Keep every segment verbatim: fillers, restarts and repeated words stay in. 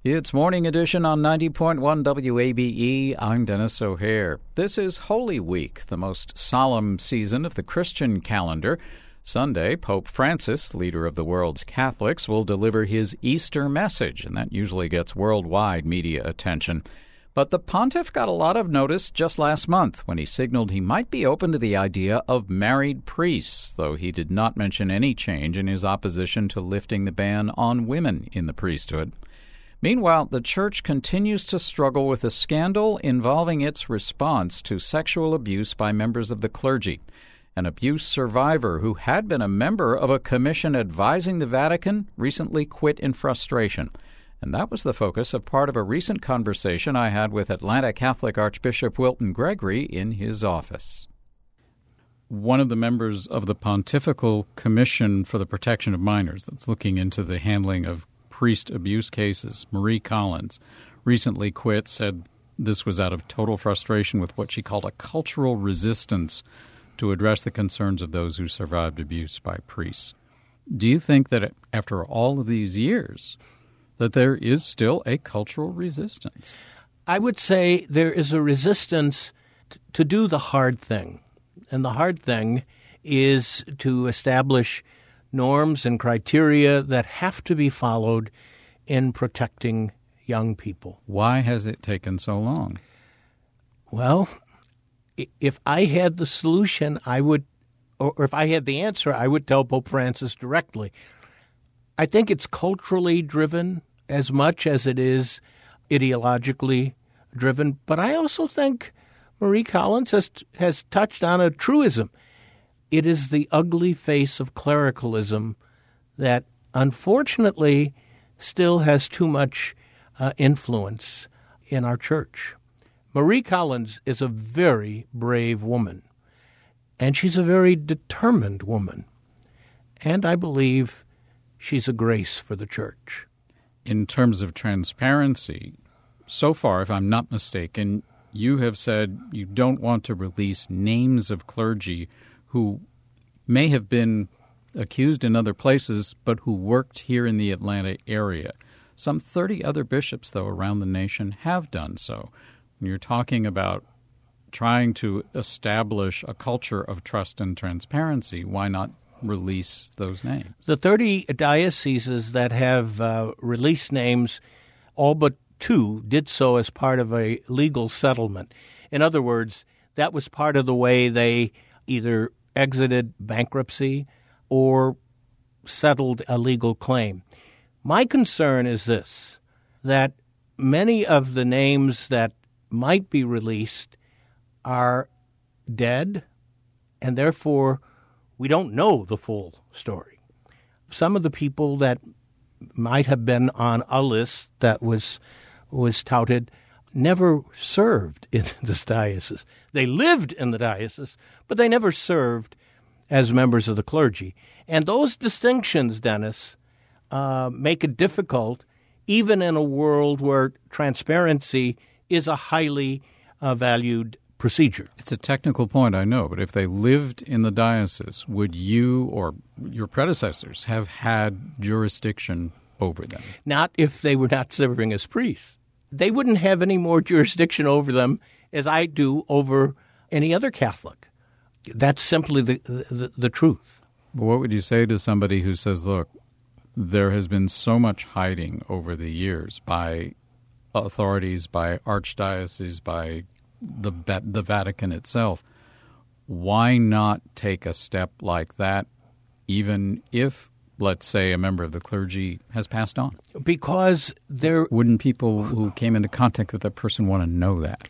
It's Morning Edition on ninety point one W A B E. I'm Dennis O'Hare. This is Holy Week, the most solemn season of the Christian calendar. Sunday, Pope Francis, leader of the world's Catholics, will deliver his Easter message, and that usually gets worldwide media attention. But the pontiff got a lot of notice just last month when he signaled he might be open to the idea of married priests, though he did not mention any change in his opposition to lifting the ban on women in the priesthood. Meanwhile, the Church continues to struggle with a scandal involving its response to sexual abuse by members of the clergy. An abuse survivor who had been a member of a commission advising the Vatican recently quit in frustration. And that was the focus of part of a recent conversation I had with Atlanta Catholic Archbishop Wilton Gregory in his office. One of the members of the Pontifical Commission for the Protection of Minors that's looking into the handling of priest abuse cases, Marie Collins, recently quit, said this was out of total frustration with what she called a cultural resistance to address the concerns of those who survived abuse by priests. Do you think that after all of these years, that there is still a cultural resistance? I would say there is a resistance t- to do the hard thing. And the hard thing is to establish norms and criteria that have to be followed in protecting young people. Why has it taken so long? Well, if I had the solution, I would, or if I had the answer, I would tell Pope Francis directly. I think it's culturally driven as much as it is ideologically driven, but I also think Marie Collins has, has touched on a truism. It is the ugly face of clericalism that, unfortunately, still has too much uh, influence in our church. Marie Collins is a very brave woman, and she's a very determined woman. And I believe she's a grace for the church. In terms of transparency, so far, if I'm not mistaken, you have said you don't want to release names of clergy who may have been accused in other places, but who worked here in the Atlanta area. Some thirty other bishops, though, around the nation have done so. When you're talking about trying to establish a culture of trust and transparency, why not release those names? The thirty dioceses that have uh, released names, all but two did so as part of a legal settlement. In other words, that was part of the way they either exited bankruptcy or settled a legal claim. My concern is this, that many of the names that might be released are dead, and therefore we don't know the full story. Some of the people that might have been on a list that was was touted never served in this diocese. They lived in the diocese, but they never served as members of the clergy. And those distinctions, Dennis, uh, make it difficult, even in a world where transparency is a highly uh, valued procedure. It's a technical point, I know, but if they lived in the diocese, would you or your predecessors have had jurisdiction over them? Not if they were not serving as priests. They wouldn't have any more jurisdiction over them as I do over any other Catholic. That's simply the, the, the truth. But what would you say to somebody who says, look, there has been so much hiding over the years by authorities, by archdioceses, by the the Vatican itself. Why not take a step like that, even if, let's say, a member of the clergy has passed on? Because there... Wouldn't people who came into contact with that person want to know that?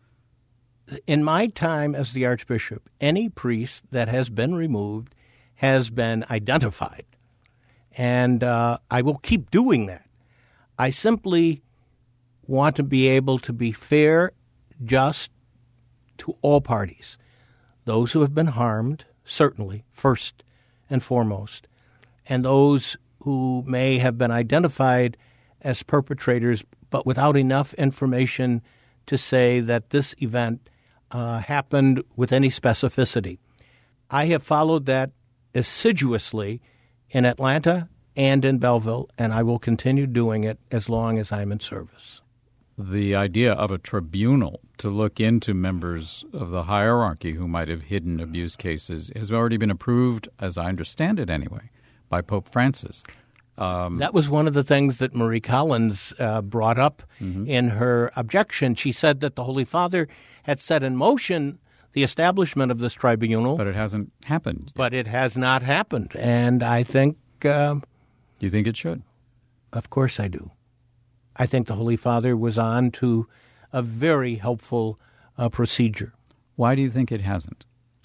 In my time as the Archbishop, any priest that has been removed has been identified. And uh, I will keep doing that. I simply want to be able to be fair, just to all parties. Those who have been harmed, certainly, first and foremost, and those who may have been identified as perpetrators, but without enough information to say that this event uh, happened with any specificity. I have followed that assiduously in Atlanta and in Belleville, and I will continue doing it as long as I'm in service. The idea of a tribunal to look into members of the hierarchy who might have hidden abuse cases has already been approved, as I understand it anyway, by Pope Francis. Um, that was one of the things that Marie Collins uh, brought up mm-hmm. in her objection. She said that the Holy Father had set in motion the establishment of this tribunal. But it hasn't happened. But it has not happened. And I think... Uh, you think it should? Of course I do. I think the Holy Father was on to a very helpful uh, procedure. Why do you think it hasn't?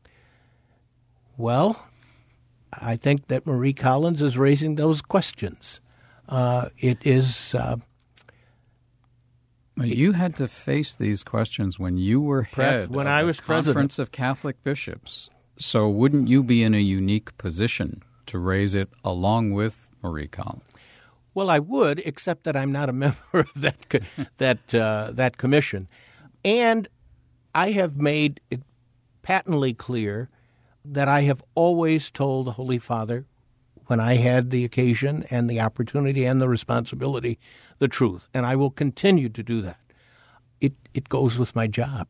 Well, I think that Marie Collins is raising those questions. Uh, it is... Uh, you had to face these questions when you were head when of I the was Conference president. of Catholic Bishops. So wouldn't you be in a unique position to raise it along with Marie Collins? Well, I would, except that I'm not a member of that co- that uh, that commission, and I have made it patently clear that I have always told the Holy Father, when I had the occasion and the opportunity and the responsibility, the truth, and I will continue to do that. It it goes with my job.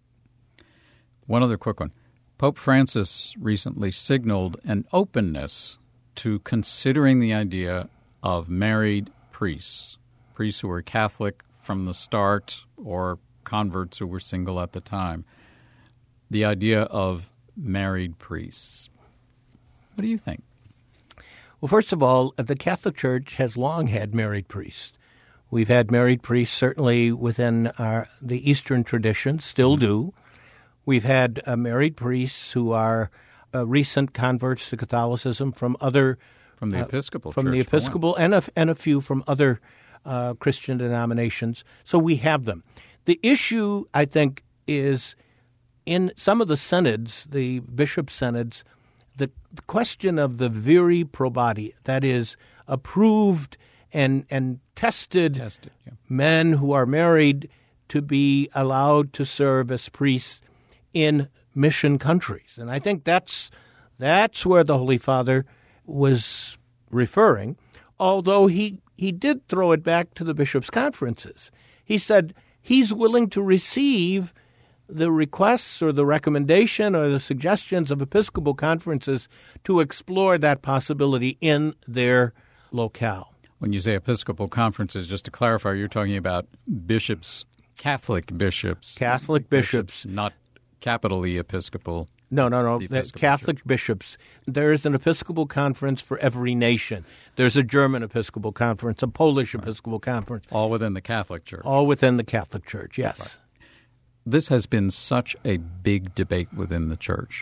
One other quick one. Pope Francis recently signaled an openness to considering the idea of married priests, priests who were Catholic from the start or converts who were single at the time. The idea of married priests. What do you think? Well, first of all, the Catholic Church has long had married priests. We've had married priests certainly within our, the Eastern tradition, still do. We've had uh, married priests who are uh, recent converts to Catholicism from other From the Episcopal uh, From Church, the Episcopal, and a, and a few from other uh, Christian denominations. So we have them. The issue, I think, is in some of the synods, the bishop synods, the, the question of the viri probati, that is, approved and, and tested, Tested, yeah. men who are married to be allowed to serve as priests in mission countries. And I think that's that's where the Holy Father was referring, although he, he did throw it back to the bishops' conferences. He said he's willing to receive the requests or the recommendation or the suggestions of Episcopal conferences to explore that possibility in their locale. When you say Episcopal conferences, just to clarify, you're talking about bishops, Catholic bishops. Catholic bishops. bishops not capitally Episcopal. No, no, no. The The Episcopal Catholic Church. bishops. There is an Episcopal conference for every nation. There's a German Episcopal conference, a Polish right. Episcopal conference. All within the Catholic Church. All within the Catholic Church, yes. Right. This has been such a big debate within the Church.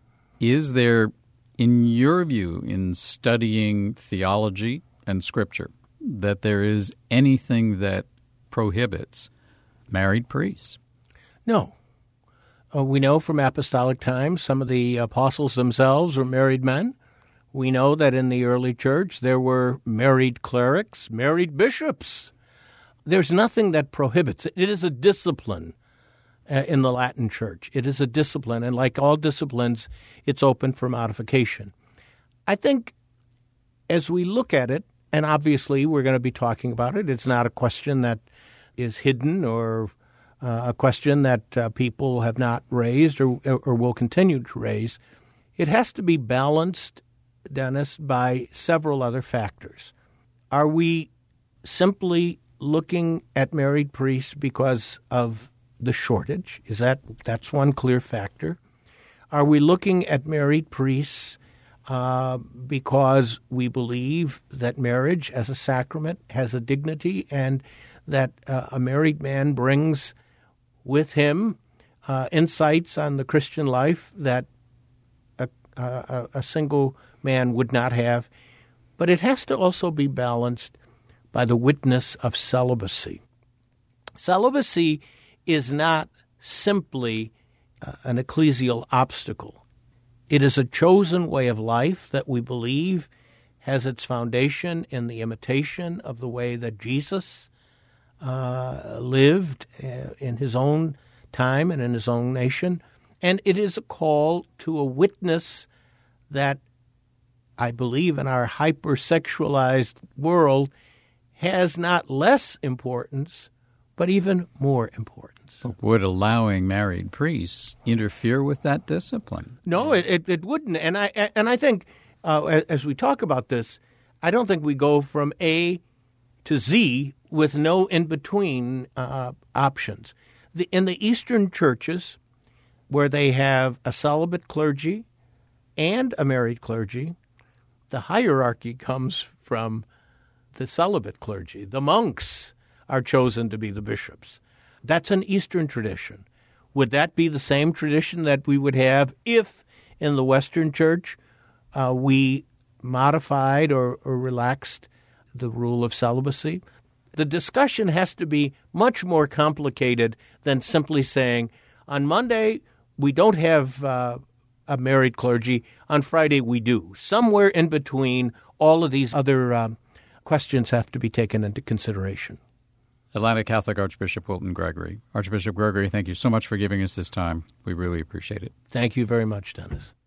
Is there, in your view, in studying theology and Scripture, that there is anything that prohibits married priests? No. Uh, we know from apostolic times some of the apostles themselves were married men. We know that in the early church there were married clerics, married bishops. There's nothing that prohibits it. It is a discipline uh, in the Latin Church. It is a discipline, and like all disciplines, it's open for modification. I think as we look at it, and obviously we're going to be talking about it, it's not a question that is hidden or Uh, a question that uh, people have not raised or, or will continue to raise. It has to be balanced, Dennis, by several other factors. Are we simply looking at married priests because of the shortage? Is that that's one clear factor? Are we looking at married priests uh, because we believe that marriage as a sacrament has a dignity and that uh, a married man brings with him uh, insights on the Christian life that a, a, a single man would not have? But it has to also be balanced by the witness of celibacy. Celibacy is not simply uh, an ecclesial obstacle. It is a chosen way of life that we believe has its foundation in the imitation of the way that Jesus Uh, lived uh, in his own time and in his own nation. And it is a call to a witness that I believe in our hypersexualized world, has not less importance, but even more importance. Would allowing married priests interfere with that discipline? No, it, it, it wouldn't. And I and I think uh, as we talk about this, I don't think we go from A to Z with no in-between uh, options. The, in the Eastern churches, where they have a celibate clergy and a married clergy, the hierarchy comes from the celibate clergy. The monks are chosen to be the bishops. That's an Eastern tradition. Would that be the same tradition that we would have if in the Western Church uh, we modified or, or relaxed the rule of celibacy? The discussion has to be much more complicated than simply saying, on Monday we don't have uh, a married clergy, on Friday we do. Somewhere in between, all of these other um, questions have to be taken into consideration. Atlanta Catholic Archbishop Wilton Gregory. Archbishop Gregory, thank you so much for giving us this time. We really appreciate it. Thank you very much, Dennis.